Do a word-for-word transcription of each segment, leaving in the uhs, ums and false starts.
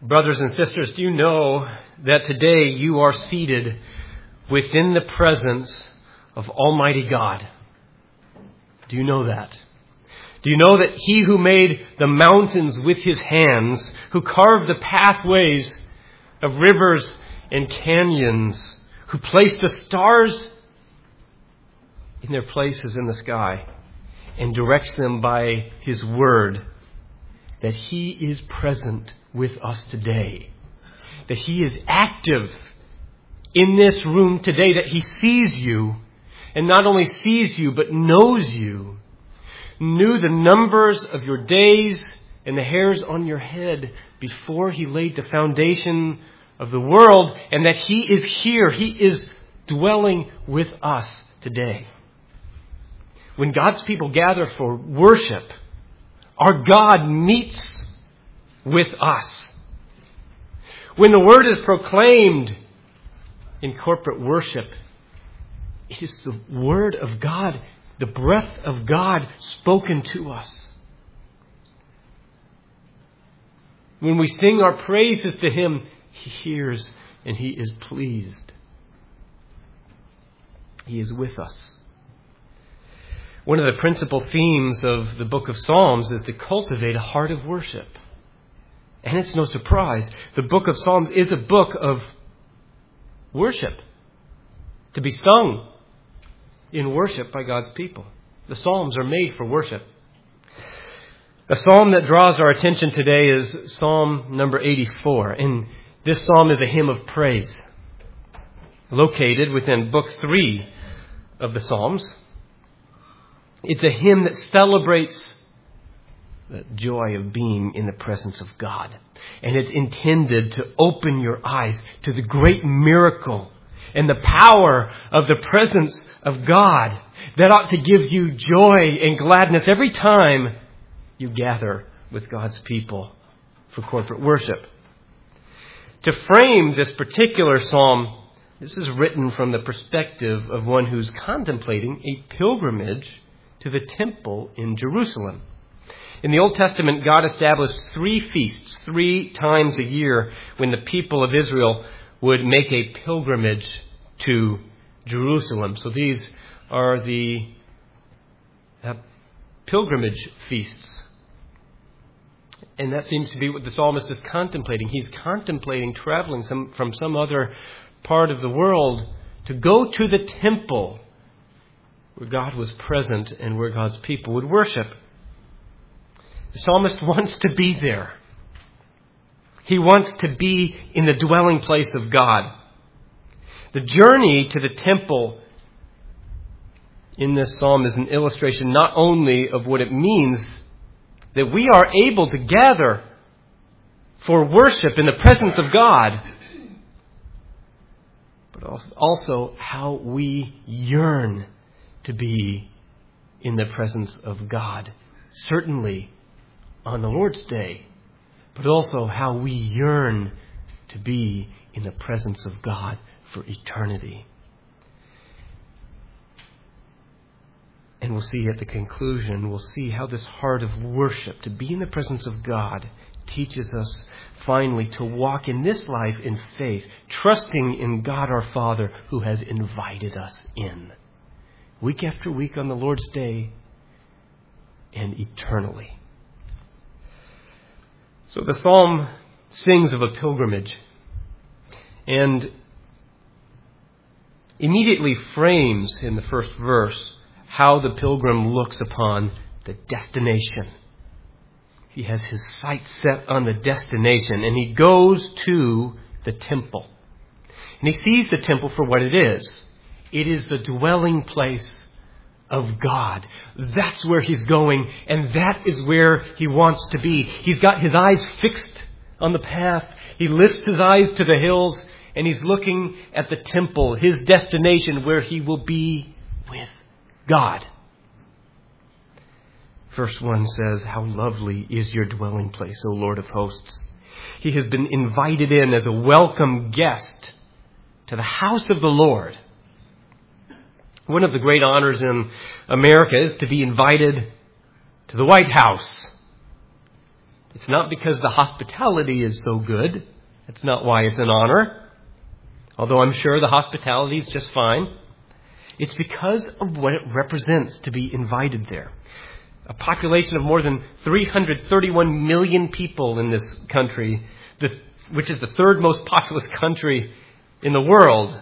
Brothers and sisters, do you know that today you are seated within the presence of Almighty God? Do you know that? Do you know that He who made the mountains with His hands, who carved the pathways of rivers and canyons, who placed the stars in their places in the sky and directs them by His word, that He is present with us today, that He is active in this room today, that He sees you, and not only sees you, but knows you, knew the numbers of your days and the hairs on your head before He laid the foundation of the world, and that He is here. He is dwelling with us today. When God's people gather for worship, our God meets with us. When the word is proclaimed in corporate worship, it is the word of God, the breath of God spoken to us. When we sing our praises to Him, He hears and He is pleased. He is with us. One of the principal themes of the book of Psalms is to cultivate a heart of worship. And it's no surprise. The book of Psalms is a book of worship, to be sung in worship by God's people. The Psalms are made for worship. A psalm that draws our attention today is Psalm number eighty-four. And this psalm is a hymn of praise, located within book three of the Psalms. It's a hymn that celebrates the joy of being in the presence of God. And it's intended to open your eyes to the great miracle and the power of the presence of God that ought to give you joy and gladness every time you gather with God's people for corporate worship. To frame this particular psalm, this is written from the perspective of one who's contemplating a pilgrimage to the temple in Jerusalem. In the Old Testament, God established three feasts, three times a year, when the people of Israel would make a pilgrimage to Jerusalem. So these are the uh, pilgrimage feasts. And that seems to be what the psalmist is contemplating. He's contemplating traveling some, from some other part of the world to go to the temple where God was present and where God's people would worship. The psalmist wants to be there. He wants to be in the dwelling place of God. The journey to the temple in this psalm is an illustration not only of what it means that we are able to gather for worship in the presence of God, but also how we yearn to be in the presence of God. Certainly on the Lord's Day, but also how we yearn to be in the presence of God for eternity. And we'll see at the conclusion, we'll see how this heart of worship, to be in the presence of God, teaches us finally to walk in this life in faith, trusting in God our Father who has invited us in, week after week on the Lord's Day and eternally. So the psalm sings of a pilgrimage and immediately frames in the first verse how the pilgrim looks upon the destination. He has his sights set on the destination, and he goes to the temple. And he sees the temple for what it is. It is the dwelling place of God. That's where he's going, and that is where he wants to be. He's got his eyes fixed on the path. He lifts his eyes to the hills, and he's looking at the temple, his destination, where he will be with God. Verse one says, "How lovely is your dwelling place, O Lord of hosts." He has been invited in as a welcome guest to the house of the Lord. One of the great honors in America is to be invited to the White House. It's not because the hospitality is so good. That's not why it's an honor. Although I'm sure the hospitality is just fine. It's because of what it represents to be invited there. A population of more than three hundred thirty-one million people in this country, which is the third most populous country in the world.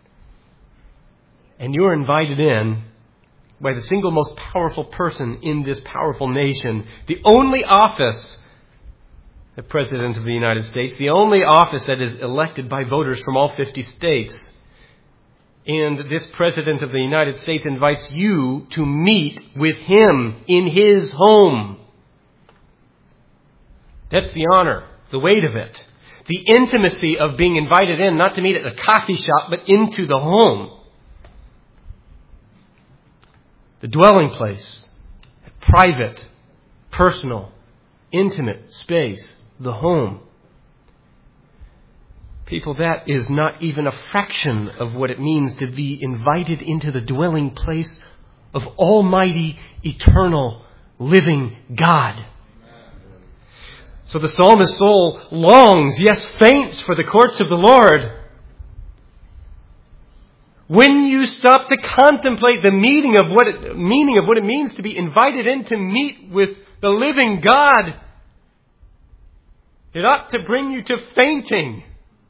And you're invited in by the single most powerful person in this powerful nation. The only office, the President of the United States, the only office that is elected by voters from all fifty states. And this President of the United States invites you to meet with him in his home. That's the honor, the weight of it. The intimacy of being invited in, not to meet at a coffee shop, but into the home. The dwelling place, private, personal, intimate space, the home. People, that is not even a fraction of what it means to be invited into the dwelling place of Almighty, eternal, living God. So the psalmist's soul longs, yes, faints for the courts of the Lord. When you stop to contemplate the meaning of what it, meaning of what it means to be invited in to meet with the living God, it ought to bring you to fainting.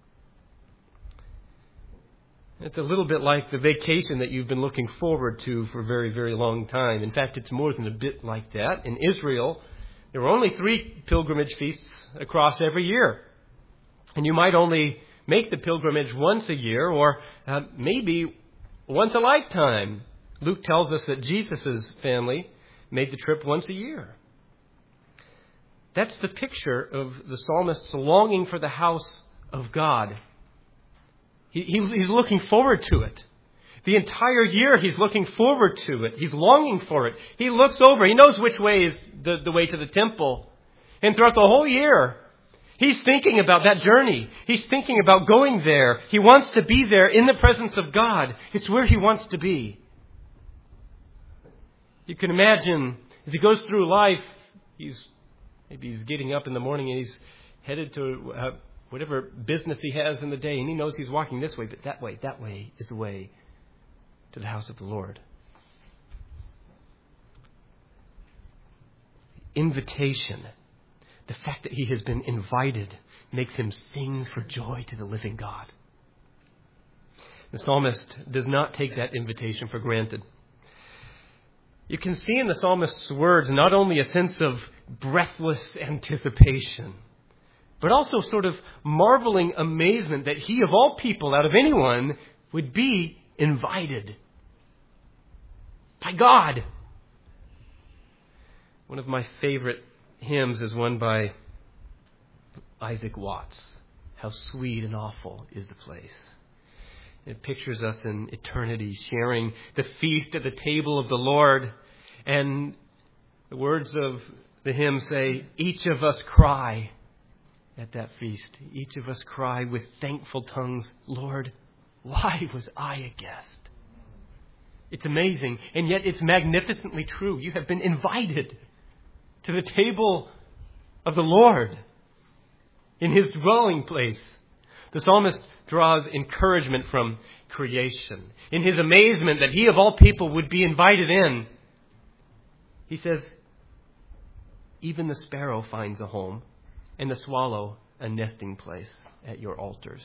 It's a little bit like the vacation that you've been looking forward to for a very, very long time. In fact, it's more than a bit like that. In Israel, there were only three pilgrimage feasts across every year. And you might only make the pilgrimage once a year or uh, maybe once a lifetime. Luke tells us that Jesus' family made the trip once a year. That's the picture of the psalmist's longing for the house of God. He, he, he's looking forward to it. The entire year he's looking forward to it. He's longing for it. He looks over. He knows which way is the, the way to the temple. And throughout the whole year, he's thinking about that journey. He's thinking about going there. He wants to be there in the presence of God. It's where he wants to be. You can imagine as he goes through life, he's maybe he's getting up in the morning and he's headed to uh, whatever business he has in the day. And he knows he's walking this way, but that way, that way is the way to the house of the Lord. Invitation. The fact that he has been invited makes him sing for joy to the living God. The psalmist does not take that invitation for granted. You can see in the psalmist's words not only a sense of breathless anticipation, but also sort of marveling amazement that he, of all people, out of anyone, would be invited by God. One of my favorite hymns is one by Isaac Watts. How sweet and awful is the place. It pictures us in eternity sharing the feast at the table of the Lord. And the words of the hymn say, each of us cry at that feast. Each of us cry with thankful tongues, Lord, why was I a guest? It's amazing, and yet it's magnificently true. You have been invited to the table of the Lord in his dwelling place. The psalmist draws encouragement from creation. In his amazement that he of all people would be invited in, he says, even the sparrow finds a home, and the swallow a nesting place at your altars.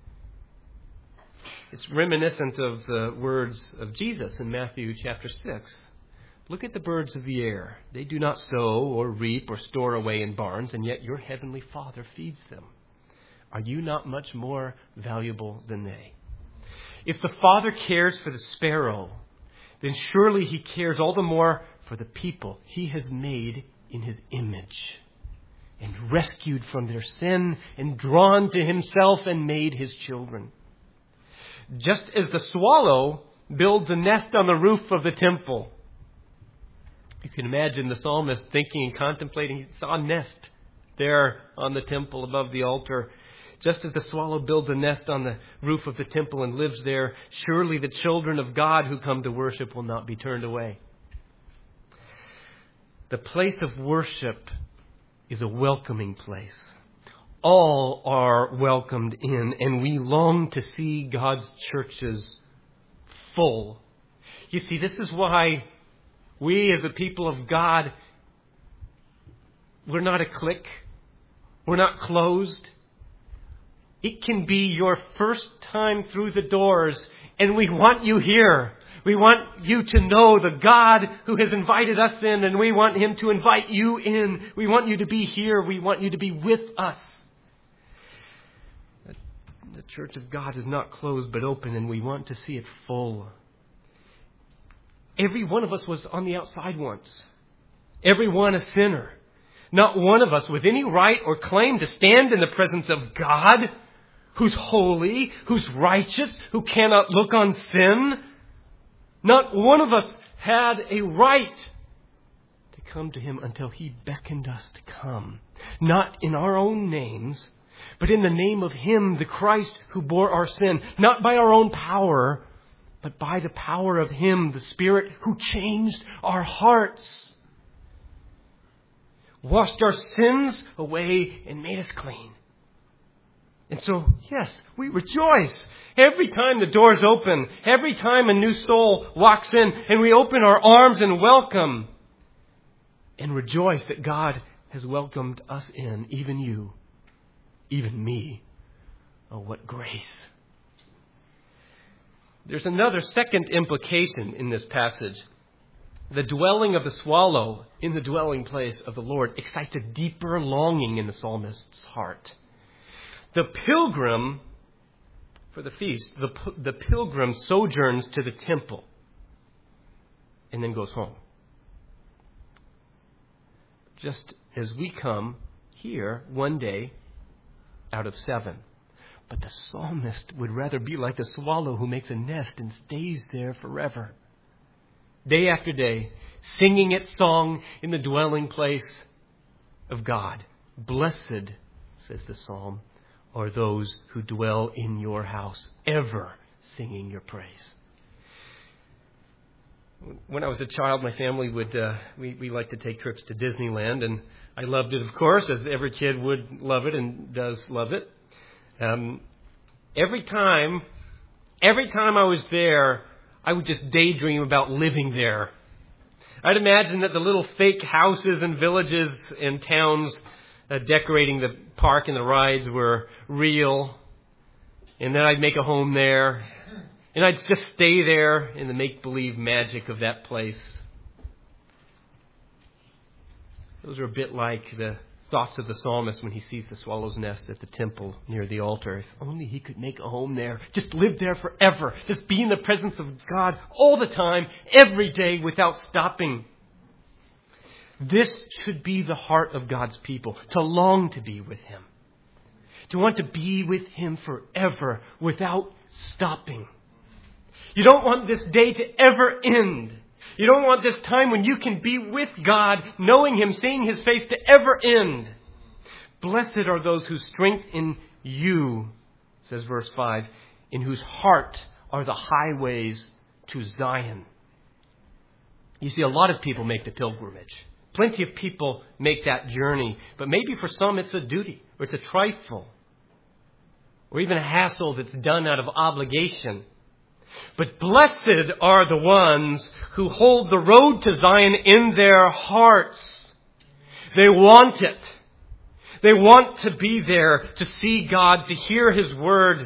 It's reminiscent of the words of Jesus in Matthew chapter six. Look at the birds of the air. They do not sow or reap or store away in barns, and yet your heavenly Father feeds them. Are you not much more valuable than they? If the Father cares for the sparrow, then surely he cares all the more for the people he has made in his image and rescued from their sin and drawn to himself and made his children. Just as the swallow builds a nest on the roof of the temple, you can imagine the psalmist thinking and contemplating. He saw a nest there on the temple above the altar. Just as the swallow builds a nest on the roof of the temple and lives there, surely the children of God who come to worship will not be turned away. The place of worship is a welcoming place. All are welcomed in, and we long to see God's churches full. You see, this is why we as a people of God, we're not a clique. We're not closed. It can be your first time through the doors, and we want you here. We want you to know the God who has invited us in, and we want Him to invite you in. We want you to be here. We want you to be with us. The church of God is not closed but open, and we want to see it full. Every one of us was on the outside once. Every one a sinner. Not one of us with any right or claim to stand in the presence of God, who's holy, who's righteous, who cannot look on sin. Not one of us had a right to come to Him until He beckoned us to come. Not in our own names, but in the name of Him, the Christ who bore our sin. Not by our own power, but by the power of Him, the Spirit who changed our hearts. Washed our sins away and made us clean. And so, yes, we rejoice. Every time the doors open, every time a new soul walks in, and we open our arms and welcome and rejoice that God has welcomed us in, even you, even me. Oh, what grace. There's another second implication in this passage. The dwelling of the swallow in the dwelling place of the Lord excites a deeper longing in the psalmist's heart. The pilgrim, for the feast, the, the pilgrim sojourns to the temple and then goes home. Just as we come here one day out of seven. But the psalmist would rather be like the swallow who makes a nest and stays there forever. Day after day, singing its song in the dwelling place of God. Blessed, says the psalm, are those who dwell in your house, ever singing your praise. When I was a child, my family would, uh, we, we liked to take trips to Disneyland, and I loved it, of course, as every kid would love it and does love it. Um, every time, every time I was there, I would just daydream about living there. I'd imagine that the little fake houses and villages and towns uh, decorating the park and the rides were real. And then I'd make a home there. And I'd just stay there in the make-believe magic of that place. Those are a bit like the thoughts of the psalmist when he sees the swallow's nest at the temple near the altar. If only he could make a home there. Just live there forever. Just be in the presence of God all the time, every day, without stopping. This should be the heart of God's people, to long to be with Him. To want to be with Him forever without stopping. You don't want this day to ever end. You don't want this time when you can be with God, knowing Him, seeing His face, to ever end. Blessed are those whose strength in you, says verse five, in whose heart are the highways to Zion. You see, a lot of people make the pilgrimage. Plenty of people make that journey. But maybe for some it's a duty, or it's a trifle, or even a hassle that's done out of obligation. But blessed are the ones who hold the road to Zion in their hearts. They want it. They want to be there, to see God, to hear His word.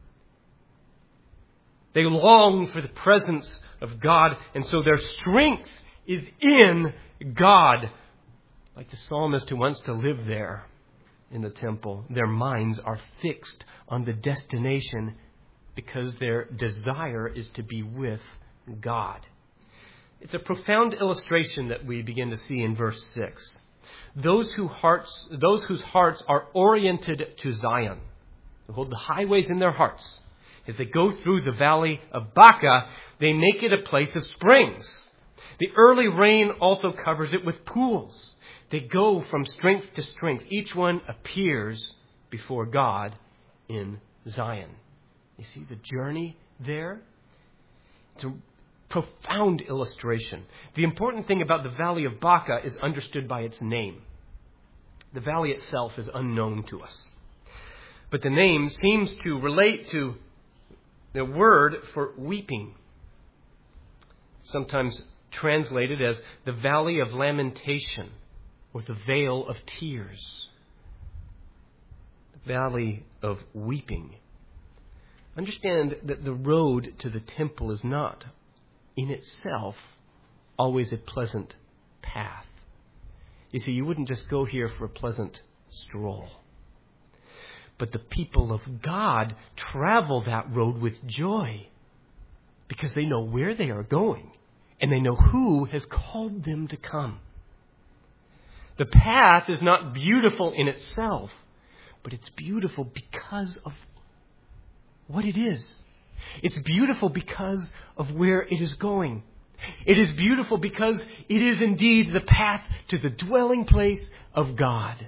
They long for the presence of God, and so their strength is in God. Like the psalmist who wants to live there in the temple. Their minds are fixed on the destination because their desire is to be with God. It's a profound illustration that we begin to see in verse six. Those who hearts, those whose hearts are oriented to Zion, who hold the highways in their hearts, as they go through the valley of Baca, they make it a place of springs. The early rain also covers it with pools. They go from strength to strength. Each one appears before God in Zion. You see the journey there? It's a profound illustration. The important thing about the Valley of Baca is understood by its name. The valley itself is unknown to us. But the name seems to relate to the word for weeping, sometimes translated as the valley of lamentation or the vale of tears. The valley of weeping. Understand that the road to the temple is not, in itself, always a pleasant path. You see, you wouldn't just go here for a pleasant stroll. But the people of God travel that road with joy because they know where they are going and they know who has called them to come. The path is not beautiful in itself, but it's beautiful because of what it is. It's beautiful because of where it is going. It is beautiful because it is indeed the path to the dwelling place of God.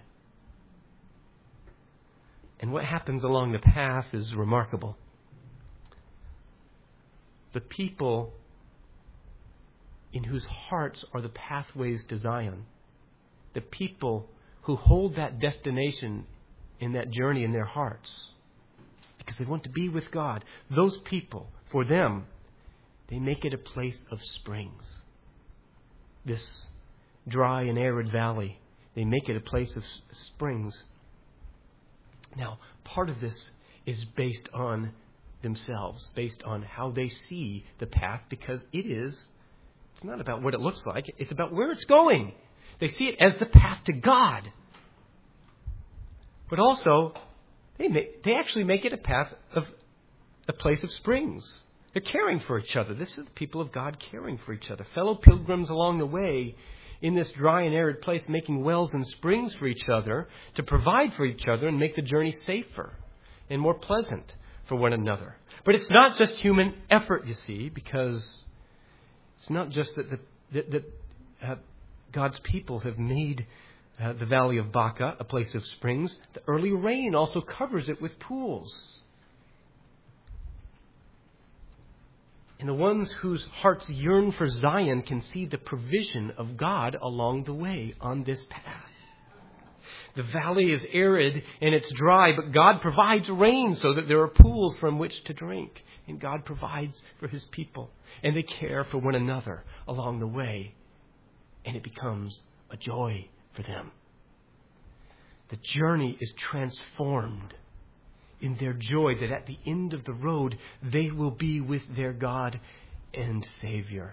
And what happens along the path is remarkable. The people in whose hearts are the pathways to Zion, the people who hold that destination in that journey in their hearts, because they want to be with God, those people, for them, they make it a place of springs. This dry and arid valley, they make it a place of springs. Now, part of this is based on themselves, based on how they see the path, because it is, it's not about what it looks like, it's about where it's going. They see it as the path to God. But also, they make, they actually make it a path of a place of springs. They're caring for each other. This is the people of God caring for each other. Fellow pilgrims along the way in this dry and arid place, making wells and springs for each other to provide for each other and make the journey safer and more pleasant for one another. But it's not just human effort, you see, because it's not just that, the, that, that uh, God's people have made uh, the valley of Baca a place of springs. The early rain also covers it with pools. And the ones whose hearts yearn for Zion can see the provision of God along the way on this path. The valley is arid and it's dry, but God provides rain so that there are pools from which to drink. And God provides for His people. And they care for one another along the way. And it becomes a joy for them. The journey is transformed in their joy that at the end of the road, they will be with their God and Savior.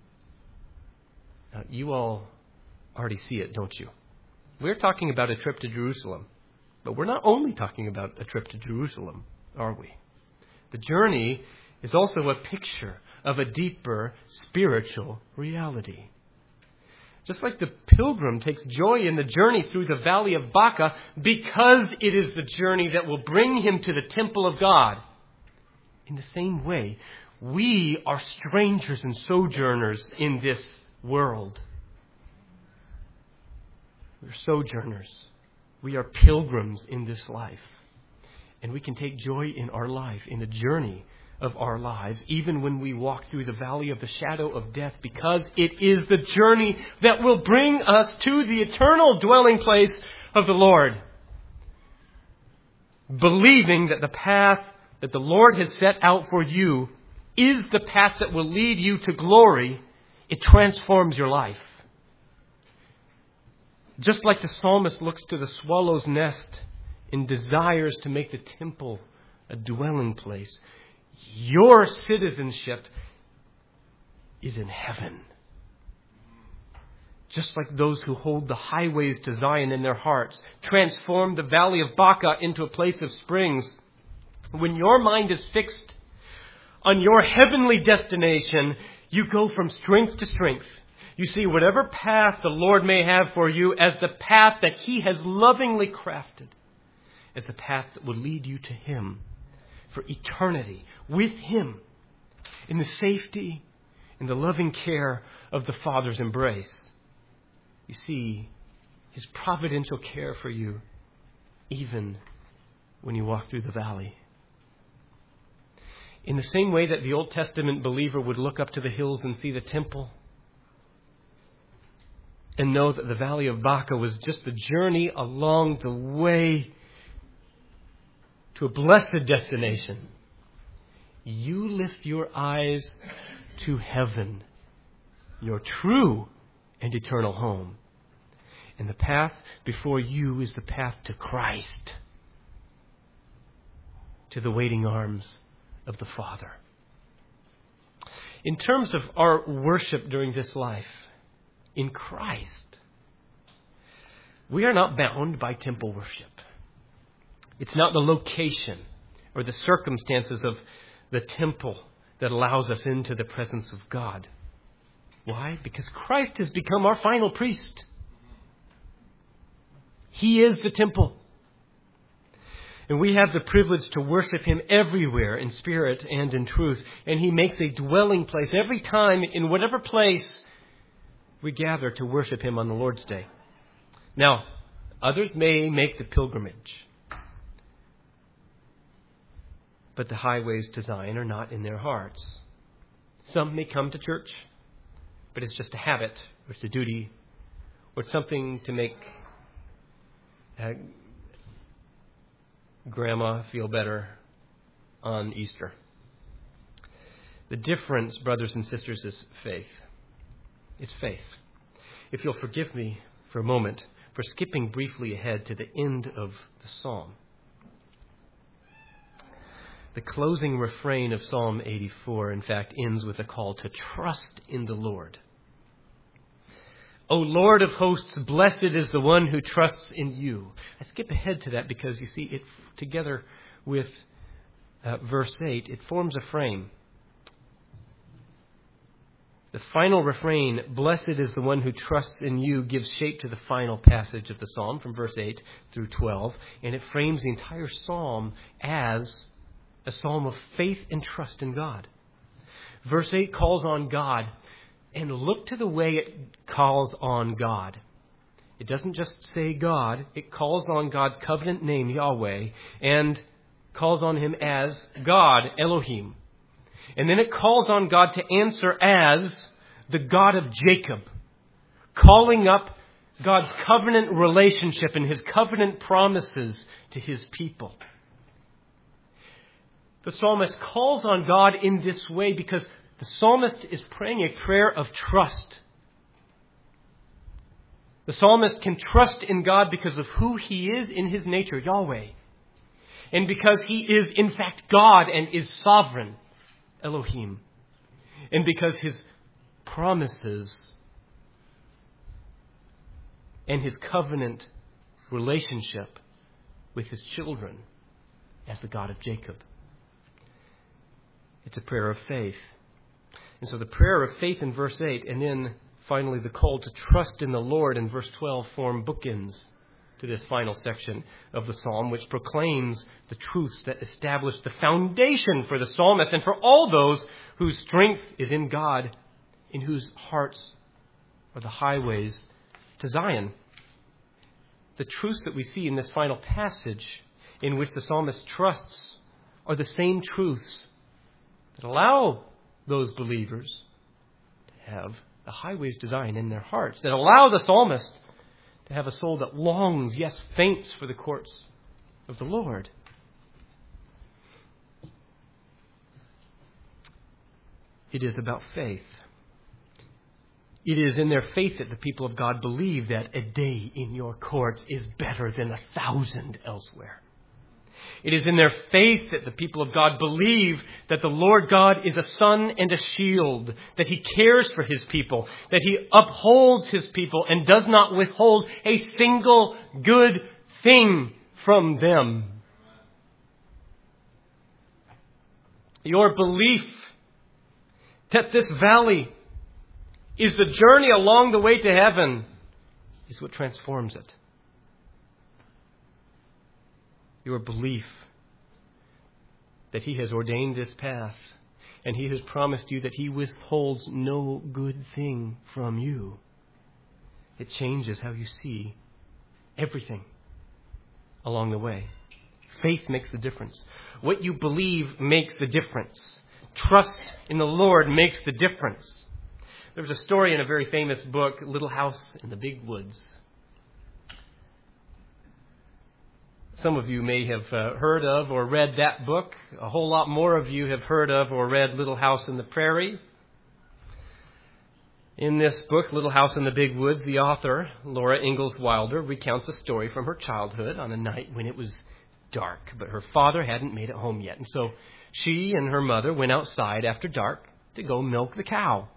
Now, you all already see it, don't you? We're talking about a trip to Jerusalem. But we're not only talking about a trip to Jerusalem, are we? The journey is also a picture of a deeper spiritual reality. Just like the pilgrim takes joy in the journey through the valley of Baca because it is the journey that will bring him to the temple of God. In the same way, we are strangers and sojourners in this world. We're sojourners. We are pilgrims in this life. And we can take joy in our life, in the journey of our lives, even when we walk through the valley of the shadow of death, because it is the journey that will bring us to the eternal dwelling place of the Lord. Believing that the path that the Lord has set out for you is the path that will lead you to glory, it transforms your life. Just like the psalmist looks to the swallow's nest and desires to make the temple a dwelling place, your citizenship is in heaven. Just like those who hold the highways to Zion in their hearts, transform the valley of Baca into a place of springs. When your mind is fixed on your heavenly destination, you go from strength to strength. You see whatever path the Lord may have for you as the path that He has lovingly crafted, as the path that will lead you to Him for eternity with Him in the safety and the loving care of the Father's embrace. You see His providential care for you even when you walk through the valley. In the same way that the Old Testament believer would look up to the hills and see the temple, and know that the Valley of Baca was just the journey along the way to a blessed destination. You lift your eyes to heaven, your true and eternal home. And the path before you is the path to Christ, to the waiting arms of the Father. In terms of our worship during this life, in Christ, we are not bound by temple worship. It's not the location or the circumstances of the temple that allows us into the presence of God. Why? Because Christ has become our final priest. He is the temple. And we have the privilege to worship Him everywhere in spirit and in truth. And He makes a dwelling place every time in whatever place we gather to worship Him on the Lord's Day. Now, others may make the pilgrimage, but the highways to Zion are not in their hearts. Some may come to church, but it's just a habit, or it's a duty, or it's something to make uh, Grandma feel better on Easter. The difference, brothers and sisters, is faith. It's faith. If you'll forgive me for a moment for skipping briefly ahead to the end of the psalm. The closing refrain of Psalm eighty-four, in fact, ends with a call to trust in the Lord. O Lord of hosts, blessed is the one who trusts in you. I skip ahead to that because, you see, it together with uh, verse eight, it forms a frame. The final refrain, blessed is the one who trusts in you, gives shape to the final passage of the psalm from verse eight through twelve, and it frames the entire psalm as a psalm of faith and trust in God. Verse eight calls on God. And look to the way it calls on God. It doesn't just say God. It calls on God's covenant name, Yahweh, and calls on Him as God, Elohim. And then it calls on God to answer as the God of Jacob, calling up God's covenant relationship and His covenant promises to His people. The psalmist calls on God in this way because the psalmist is praying a prayer of trust. The psalmist can trust in God because of who He is in His nature, Yahweh. And because He is, in fact, God and is sovereign, Elohim. And because His promises and His covenant relationship with His children as the God of Jacob. It's a prayer of faith. And so the prayer of faith in verse eight, and then finally the call to trust in the Lord in verse twelve form bookends to this final section of the psalm, which proclaims the truths that establish the foundation for the psalmist and for all those whose strength is in God, in whose hearts are the highways to Zion. The truths that we see in this final passage in which the psalmist trusts are the same truths that allow those believers to have the highways to Zion in their hearts, that allow the psalmist to have a soul that longs, yes, faints for the courts of the Lord. It is about faith. It is in their faith that the people of God believe that a day in your courts is better than a thousand elsewhere. It is in their faith that the people of God believe that the Lord God is a sun and a shield, that He cares for His people, that He upholds His people and does not withhold a single good thing from them. Your belief that this valley is the journey along the way to heaven is what transforms it. Your belief that He has ordained this path and He has promised you that He withholds no good thing from you. It changes how you see everything along the way. Faith makes the difference. What you believe makes the difference. Trust in the Lord makes the difference. There was a story in a very famous book, Little House in the Big Woods. Some of you may have uh, heard of or read that book. A whole lot more of you have heard of or read Little House in the Prairie. In this book, Little House in the Big Woods, the author, Laura Ingalls Wilder, recounts a story from her childhood on a night when it was dark, but her father hadn't made it home yet. And so she and her mother went outside after dark to go milk the cow.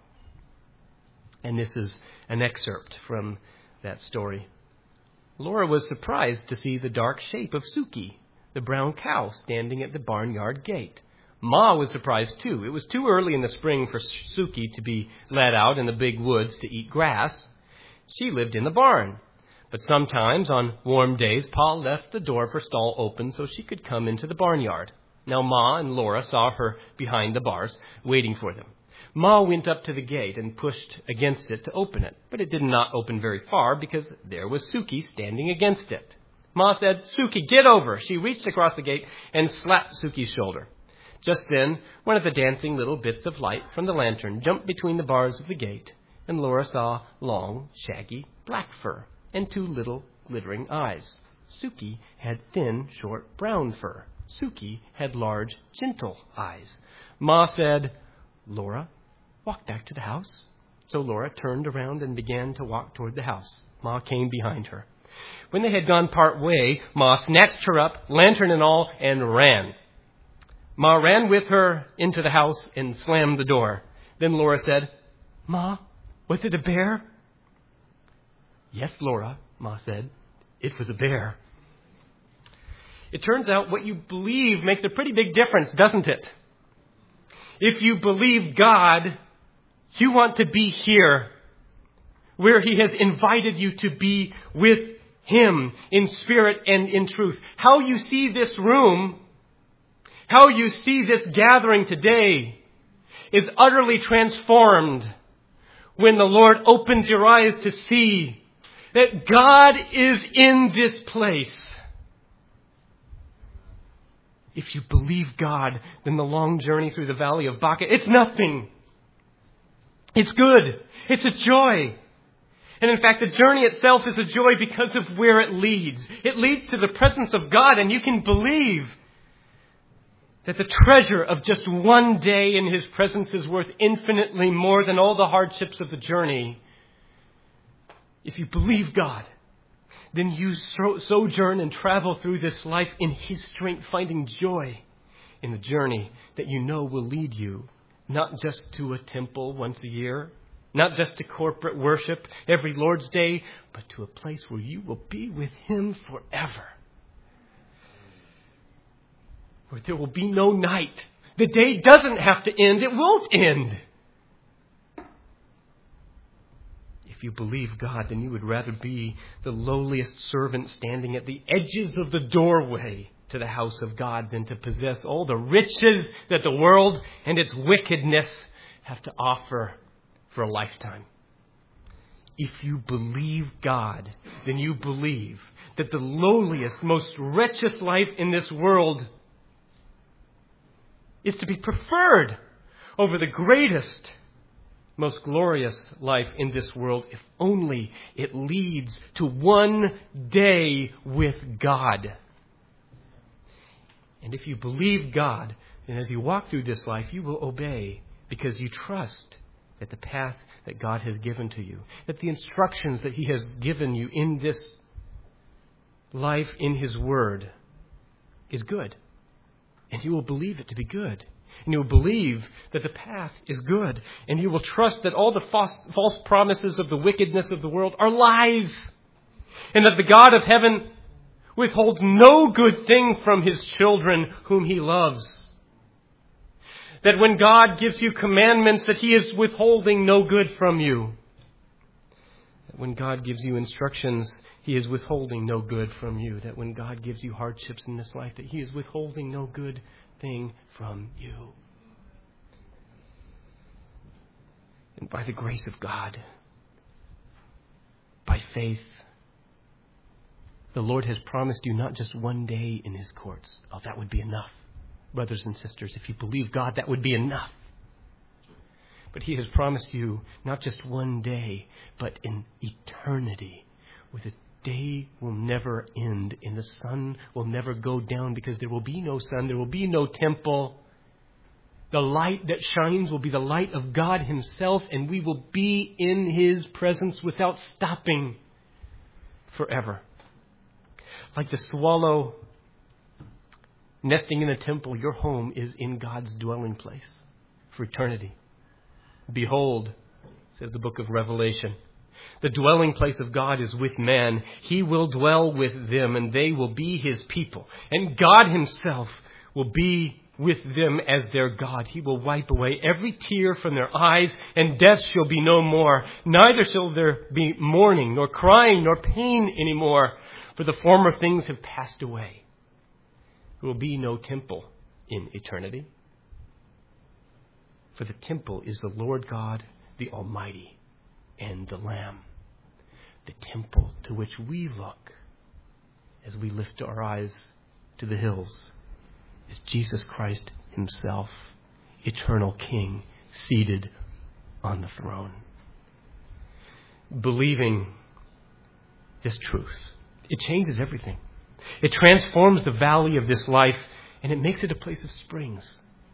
And this is an excerpt from that story. Laura was surprised to see the dark shape of Suki, the brown cow, standing at the barnyard gate. Ma was surprised too. It was too early in the spring for Suki to be let out in the big woods to eat grass. She lived in the barn. But sometimes on warm days, Pa left the door of her stall open so she could come into the barnyard. Now Ma and Laura saw her behind the bars, waiting for them. Ma went up to the gate and pushed against it to open it, but it did not open very far because there was Suki standing against it. Ma said, "Suki, get over." She reached across the gate and slapped Suki's shoulder. Just then, one of the dancing little bits of light from the lantern jumped between the bars of the gate, and Laura saw long, shaggy black fur and two little glittering eyes. Suki had thin, short brown fur. Suki had large, gentle eyes. Ma said, "Laura, walk back to the house." So Laura turned around and began to walk toward the house. Ma came behind her. When they had gone part way, Ma snatched her up, lantern and all, and ran. Ma ran with her into the house and slammed the door. Then Laura said, "Ma, was it a bear?" "Yes, Laura," Ma said. "It was a bear." It turns out what you believe makes a pretty big difference, doesn't it? If you believe God, you want to be here where He has invited you to be with Him in spirit and in truth. How you see this room, how you see this gathering today is utterly transformed when the Lord opens your eyes to see that God is in this place. If you believe God, then the long journey through the valley of Baca, it's nothing. It's good. It's a joy. And in fact, the journey itself is a joy because of where it leads. It leads to the presence of God, and you can believe that the treasure of just one day in His presence is worth infinitely more than all the hardships of the journey. If you believe God, then you sojourn and travel through this life in His strength, finding joy in the journey that you know will lead you not just to a temple once a year, not just to corporate worship every Lord's Day, but to a place where you will be with Him forever. Where there will be no night. The day doesn't have to end. It won't end. If you believe God, then you would rather be the lowliest servant standing at the edges of the doorway to the house of God than to possess all the riches that the world and its wickedness have to offer for a lifetime. If you believe God, then you believe that the lowliest, most wretched life in this world is to be preferred over the greatest, most glorious life in this world, if only it leads to one day with God. And if you believe God, then as you walk through this life, you will obey because you trust that the path that God has given to you, that the instructions that He has given you in this life in His Word is good. And you will believe it to be good. And you will believe that the path is good. And you will trust that all the false, false promises of the wickedness of the world are lies. And that the God of heaven withholds no good thing from His children whom He loves. That when God gives you commandments, that He is withholding no good from you. That when God gives you instructions, He is withholding no good from you. That when God gives you hardships in this life, that He is withholding no good thing from you. And by the grace of God, by faith, the Lord has promised you not just one day in His courts. Oh, that would be enough. Brothers and sisters, if you believe God, that would be enough. But he has promised you not just one day, but an eternity, where the day will never end and the sun will never go down, because there will be no sun, there will be no temple. The light that shines will be the light of God himself, and we will be in his presence without stopping forever. Like the swallow nesting in a temple, your home is in God's dwelling place for eternity. Behold, says the book of Revelation, the dwelling place of God is with man. He will dwell with them, and they will be his people. And God himself will be with them as their God. He will wipe away every tear from their eyes, and death shall be no more. Neither shall there be mourning, nor crying, nor pain anymore, for the former things have passed away. There will be no temple in eternity. For the temple is the Lord God, the Almighty, and the Lamb. The temple to which we look as we lift our eyes to the hills is Jesus Christ himself, eternal King, seated on the throne. Believing this truth, it changes everything. It transforms the valley of this life, and it makes it a place of springs.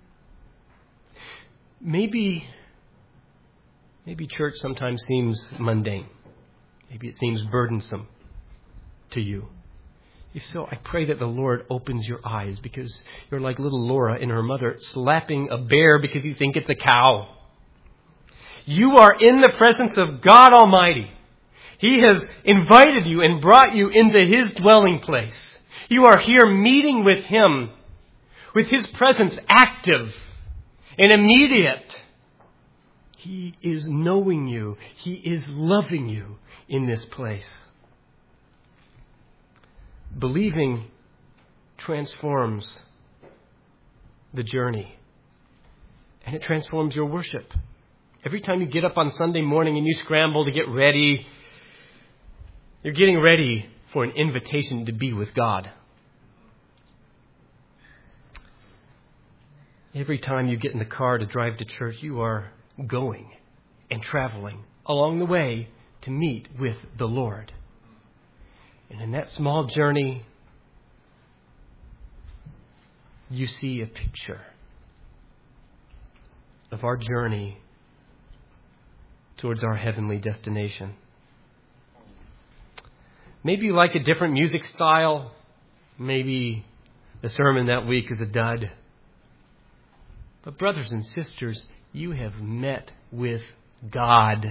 Maybe, maybe church sometimes seems mundane. Maybe it seems burdensome to you. If so, I pray that the Lord opens your eyes, because you're like little Laura and her mother slapping a bear because you think it's a cow. You are in the presence of God Almighty. He has invited you and brought you into his dwelling place. You are here meeting with him, with his presence active and immediate. He is knowing you. He is loving you in this place. Believing transforms the journey, and it transforms your worship. Every time you get up on Sunday morning and you scramble to get ready, you're getting ready for an invitation to be with God. Every time you get in the car to drive to church, you are going and traveling along the way to meet with the Lord. And in that small journey, you see a picture of our journey towards our heavenly destination. Maybe you like a different music style. Maybe the sermon that week is a dud. But brothers and sisters, you have met with God.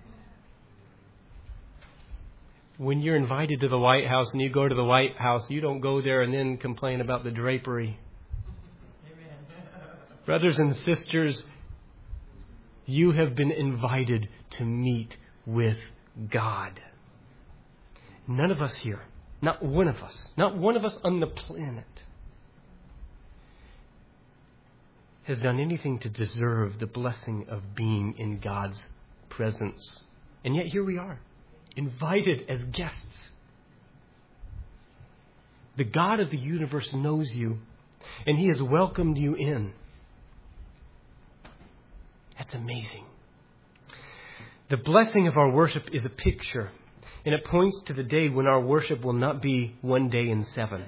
When you're invited to the White House and you go to the White House, you don't go there and then complain about the drapery. Amen. Brothers and sisters, you have been invited to meet with God. None of us here, not one of us, not one of us on the planet has done anything to deserve the blessing of being in God's presence. And yet here we are, invited as guests. The God of the universe knows you, and he has welcomed you in. That's amazing. The blessing of our worship is a picture, and it points to the day when our worship will not be one day in seven,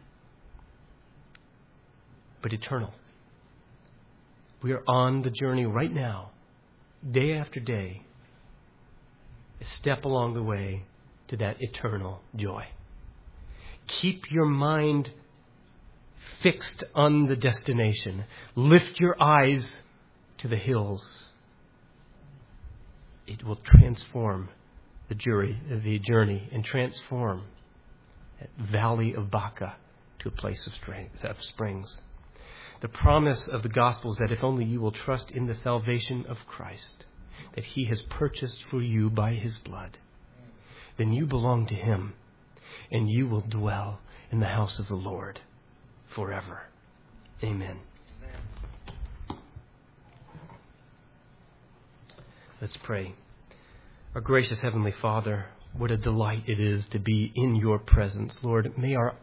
but eternal. We are on the journey right now, day after day, a step along the way to that eternal joy. Keep your mind fixed on the destination. Lift your eyes to the hills. It will transform the journey, the journey and transform that valley of Baca to a place of springs. The promise of the gospel is that if only you will trust in the salvation of Christ, that he has purchased for you by his blood, then you belong to him, and you will dwell in the house of the Lord forever. Amen. Let's pray. Our gracious Heavenly Father, what a delight it is to be in your presence. Lord, may our